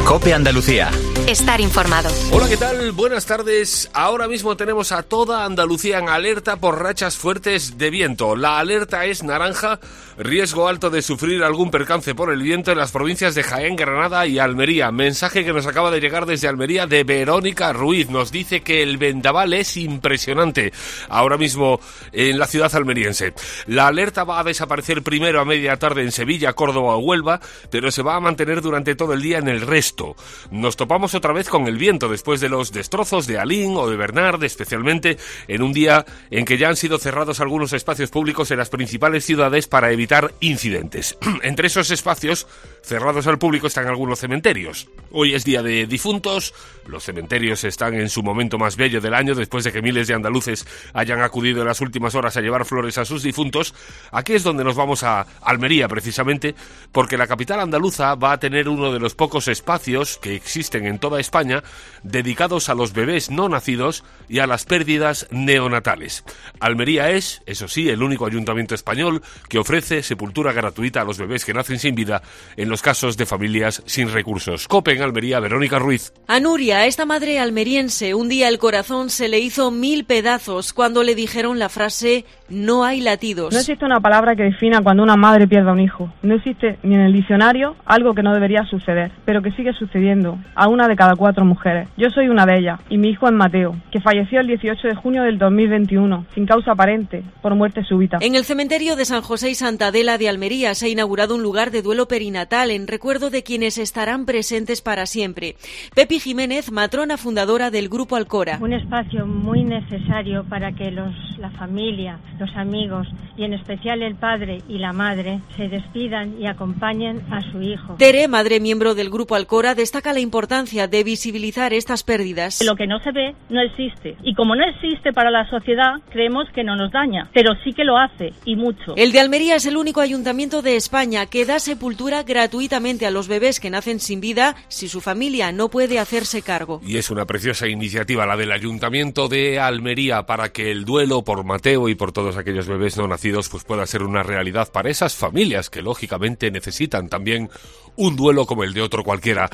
COPE Andalucía. Estar informado. Hola, ¿qué tal? Buenas tardes. Ahora mismo tenemos a toda Andalucía en alerta por rachas fuertes de viento. La alerta es naranja, riesgo alto de sufrir algún percance por el viento en las provincias de Jaén, Granada y Almería. Mensaje que nos acaba de llegar desde Almería de Verónica Ruiz. Nos dice que el vendaval es impresionante ahora mismo en la ciudad almeriense. La alerta va a desaparecer primero a media tarde en Sevilla, Córdoba o Huelva, pero se va a mantener durante todo el día en el resto. Nos topamos otra vez con el viento después de los destrozos de Alín o de Bernard, especialmente en un día en que ya han sido cerrados algunos espacios públicos en las principales ciudades para evitar incidentes. Entre esos espacios cerrados al público están algunos cementerios. Hoy es día de difuntos, los cementerios están en su momento más bello del año después de que miles de andaluces hayan acudido en las últimas horas a llevar flores a sus difuntos. Aquí es donde nos vamos a Almería, precisamente, porque la capital andaluza va a tener uno de los pocos espacios que existen en toda España dedicados a los bebés no nacidos y a las pérdidas neonatales. Almería es, eso sí, el único ayuntamiento español que ofrece sepultura gratuita a los bebés que nacen sin vida en los casos de familias sin recursos. COPE en Almería, Verónica Ruiz. A Nuria, esta madre almeriense, un día el corazón se le hizo 1000 pedazos cuando le dijeron la frase "no hay latidos". No existe una palabra que defina cuando una madre pierde a un hijo. No existe ni en el diccionario algo que no debería suceder, pero que sigue sucediendo a una de cada 4 mujeres. Yo soy una de ellas, y mi hijo es Mateo, que falleció el 18 de junio del 2021, sin causa aparente, por muerte súbita. En el cementerio de San José y Santa Adela de Almería se ha inaugurado un lugar de duelo perinatal en recuerdo de quienes estarán presentes para siempre. Pepi Jiménez, matrona fundadora del Grupo Alcora. Un espacio muy necesario para que la familia, los amigos y en especial el padre y la madre se despidan y acompañen a su hijo. Tere, madre miembro del Grupo Alcora, destaca la importancia de visibilizar estas pérdidas. Lo que no se ve no existe, y como no existe para la sociedad, creemos que no nos daña, pero sí que lo hace, y mucho. El de Almería es el único ayuntamiento de España que da sepultura gratuitamente a los bebés que nacen sin vida si su familia no puede hacerse cargo. Y es una preciosa iniciativa la del Ayuntamiento de Almería para que el duelo por Mateo y por todos aquellos bebés no nacidos pues pueda ser una realidad para esas familias que lógicamente necesitan también un duelo como el de otro cualquiera.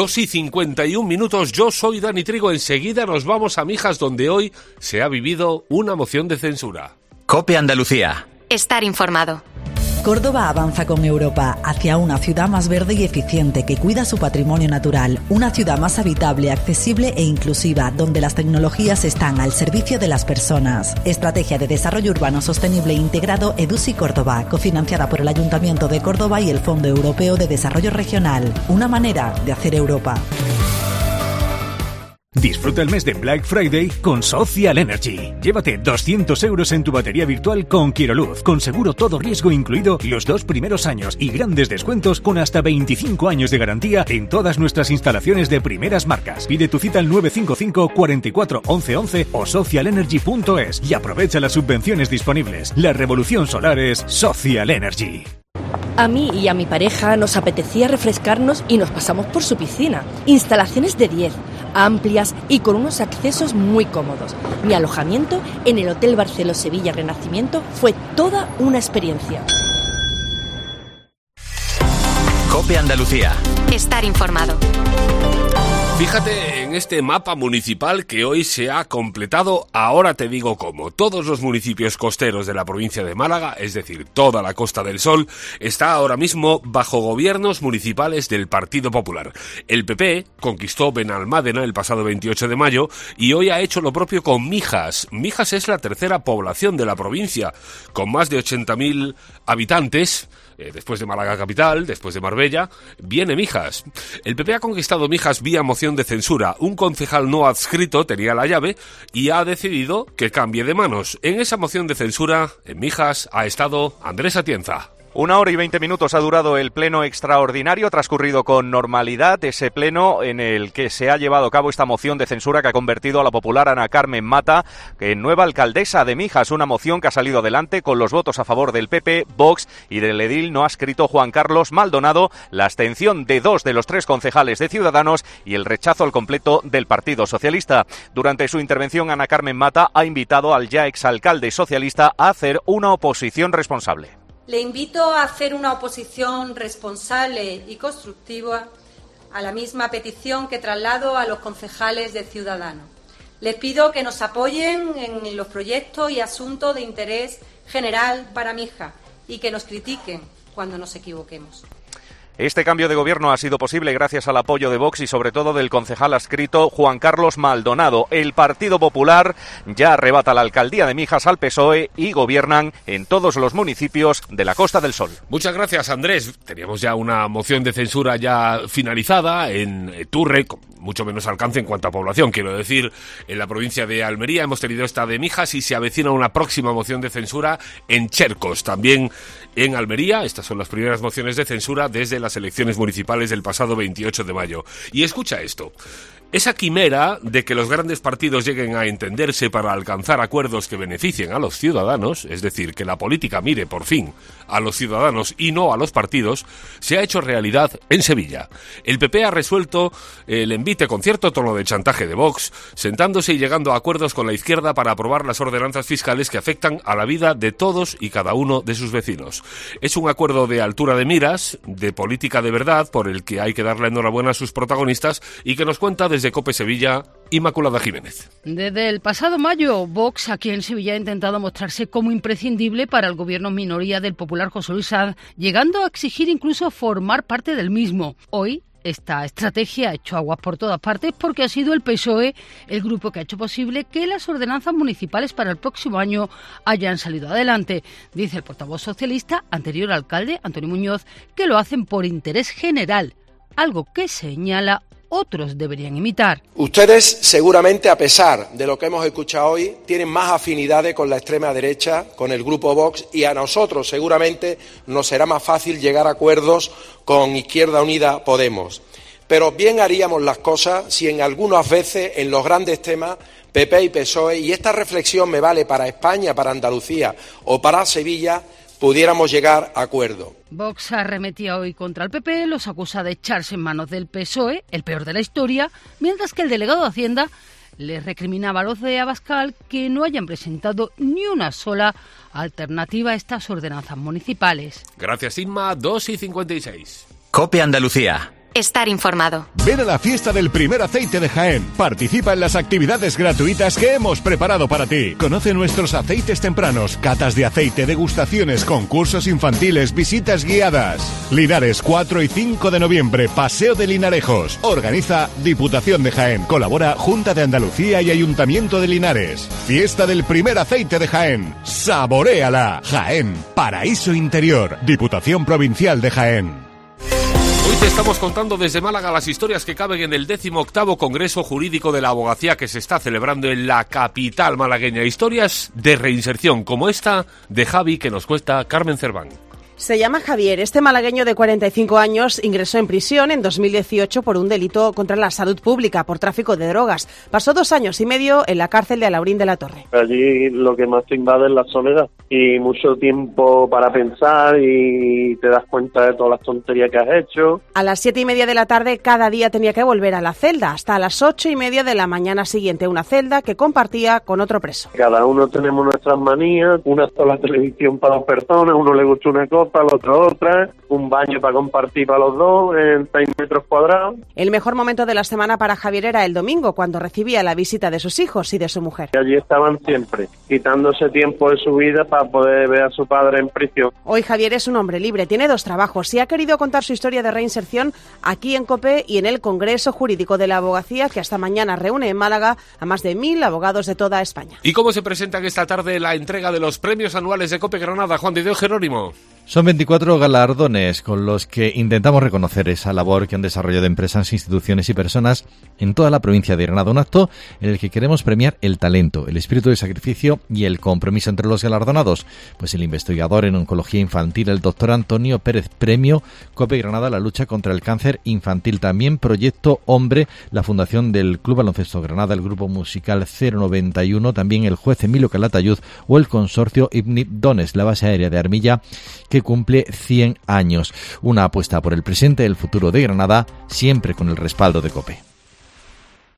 2:51, yo soy Dani Trigo. Enseguida nos vamos a Mijas, donde hoy se ha vivido una moción de censura. COPE Andalucía. Estar informado. Córdoba avanza con Europa hacia una ciudad más verde y eficiente que cuida su patrimonio natural, una ciudad más habitable, accesible e inclusiva, donde las tecnologías están al servicio de las personas. Estrategia de Desarrollo Urbano Sostenible e Integrado EDUSI Córdoba, cofinanciada por el Ayuntamiento de Córdoba y el Fondo Europeo de Desarrollo Regional. Una manera de hacer Europa. Disfruta el mes de Black Friday con Social Energy. Llévate 200 euros en tu batería virtual con Quiroluz, con seguro todo riesgo incluido los 2 primeros años y grandes descuentos con hasta 25 años de garantía en todas nuestras instalaciones de primeras marcas. Pide tu cita al 955 44 11 11 o socialenergy.es y aprovecha las subvenciones disponibles. La revolución solar es Social Energy. A mí y a mi pareja nos apetecía refrescarnos y nos pasamos por su piscina. Instalaciones de 10, amplias y con unos accesos muy cómodos. Mi alojamiento en el Hotel Barceló Sevilla Renacimiento fue toda una experiencia. COPE Andalucía. Estar informado. Fíjate en este mapa municipal que hoy se ha completado. Ahora te digo cómo. Todos los municipios costeros de la provincia de Málaga, es decir, toda la Costa del Sol, está ahora mismo bajo gobiernos municipales del Partido Popular. El PP conquistó Benalmádena el pasado 28 de mayo y hoy ha hecho lo propio con Mijas. Mijas es la tercera población de la provincia, con más de 80.000 habitantes. Después de Málaga capital, después de Marbella, viene Mijas. El PP ha conquistado Mijas vía moción de censura. Un concejal no adscrito tenía la llave y ha decidido que cambie de manos. En esa moción de censura, en Mijas, ha estado Andrés Atienza. 1 hora y 20 minutos ha durado el pleno extraordinario, transcurrido con normalidad, ese pleno en el que se ha llevado a cabo esta moción de censura que ha convertido a la popular Ana Carmen Mata en nueva alcaldesa de Mijas, una moción que ha salido adelante con los votos a favor del PP, Vox y del edil no adscrito Juan Carlos Maldonado, la abstención de 2 de los 3 concejales de Ciudadanos y el rechazo al completo del Partido Socialista. Durante su intervención, Ana Carmen Mata ha invitado al ya exalcalde socialista a hacer una oposición responsable. Le invito a hacer una oposición responsable y constructiva a la misma petición que traslado a los concejales de Ciudadanos. Les pido que nos apoyen en los proyectos y asuntos de interés general para mi hija y que nos critiquen cuando nos equivoquemos. Este cambio de gobierno ha sido posible gracias al apoyo de Vox y sobre todo del concejal adscrito Juan Carlos Maldonado. El Partido Popular ya arrebata la alcaldía de Mijas al PSOE y gobiernan en todos los municipios de la Costa del Sol. Muchas gracias, Andrés. Teníamos ya una moción de censura ya finalizada en Turre, con mucho menos alcance en cuanto a población. Quiero decir, en la provincia de Almería hemos tenido esta de Mijas y se avecina una próxima moción de censura en Chercos, también en Almería. Estas son las primeras mociones de censura desde las elecciones municipales del pasado 28 de mayo. Y escucha esto. Esa quimera de que los grandes partidos lleguen a entenderse para alcanzar acuerdos que beneficien a los ciudadanos, es decir, que la política mire por fin a los ciudadanos y no a los partidos, se ha hecho realidad en Sevilla. El PP ha resuelto el envite con cierto tono de chantaje de Vox, sentándose y llegando a acuerdos con la izquierda para aprobar las ordenanzas fiscales que afectan a la vida de todos y cada uno de sus vecinos. Es un acuerdo de altura de miras, de política de verdad, por el que hay que darle enhorabuena a sus protagonistas y que nos cuenta desde COPE Sevilla, Inmaculada Jiménez. Desde el pasado mayo, Vox aquí en Sevilla ha intentado mostrarse como imprescindible para el gobierno minoría del popular José Luis Sanz, llegando a exigir incluso formar parte del mismo. Hoy, esta estrategia ha hecho aguas por todas partes porque ha sido el PSOE el grupo que ha hecho posible que las ordenanzas municipales para el próximo año hayan salido adelante. Dice el portavoz socialista, anterior alcalde, Antonio Muñoz, que lo hacen por interés general, algo que señala otros deberían imitar. Ustedes seguramente, a pesar de lo que hemos escuchado hoy, tienen más afinidades con la extrema derecha, con el grupo Vox, y a nosotros seguramente nos será más fácil llegar a acuerdos con Izquierda Unida Podemos. Pero bien haríamos las cosas si en algunas veces, en los grandes temas, PP y PSOE, y esta reflexión me vale para España, para Andalucía o para Sevilla, pudiéramos llegar a acuerdo. Vox arremetía hoy contra el PP, los acusa de echarse en manos del PSOE, el peor de la historia, mientras que el delegado de Hacienda les recriminaba a los de Abascal que no hayan presentado ni una sola alternativa a estas ordenanzas municipales. Gracias, Inma. 2:56. COPE Andalucía. Estar informado. Ven a la fiesta del primer aceite de Jaén. Participa en las actividades gratuitas que hemos preparado para ti. Conoce nuestros aceites tempranos, catas de aceite, degustaciones, concursos infantiles, visitas guiadas. Linares, 4 y 5 de noviembre, Paseo de Linarejos. Organiza Diputación de Jaén. Colabora Junta de Andalucía y Ayuntamiento de Linares. Fiesta del primer aceite de Jaén. ¡Saboréala! Jaén, paraíso interior. Diputación Provincial de Jaén. Hoy te estamos contando desde Málaga las historias que caben en el 18º Congreso Jurídico de la Abogacía que se está celebrando en la capital malagueña. Historias de reinserción como esta de Javi que nos cuenta Carmen Cerván. Se llama Javier. Este malagueño de 45 años ingresó en prisión en 2018 por un delito contra la salud pública, por tráfico de drogas. Pasó 2 años y medio en la cárcel de Alaurín de la Torre. Allí lo que más te invade es la soledad y mucho tiempo para pensar y te das cuenta de todas las tonterías que has hecho. A las 7:30 de la tarde cada día tenía que volver a la celda, hasta las 8:30 de la mañana siguiente, una celda que compartía con otro preso. Cada uno tenemos nuestras manías, una sola televisión para 2 personas, uno le gusta una cosa, al otro otra, un baño para compartir para los dos en 6 metros cuadrados. El mejor momento de la semana para Javier era el domingo, cuando recibía la visita de sus hijos y de su mujer. Y allí estaban siempre, quitándose tiempo de su vida para poder ver a su padre en prisión. Hoy Javier es un hombre libre, tiene 2 trabajos y ha querido contar su historia de reinserción aquí en COPE y en el Congreso Jurídico de la Abogacía, que hasta mañana reúne en Málaga a más de 1000 abogados de toda España. ¿Y cómo se presenta esta tarde la entrega de los premios anuales de COPE Granada? Juan de Dios Jerónimo. Son 24 galardones con los que intentamos reconocer esa labor que han desarrollado empresas, instituciones y personas en toda la provincia de Granada. Un acto en el que queremos premiar el talento, el espíritu de sacrificio y el compromiso entre los galardonados. Pues el investigador en oncología infantil, el doctor Antonio Pérez, premio COPE Granada, la lucha contra el cáncer infantil. También Proyecto Hombre, la fundación del Club Baloncesto Granada, el grupo musical 091, también el juez Emilio Calatayud o el consorcio Ibnit Dones, la base aérea de Armilla, que cumple 100 años. Una apuesta por el presente y el futuro de Granada, siempre con el respaldo de COPE.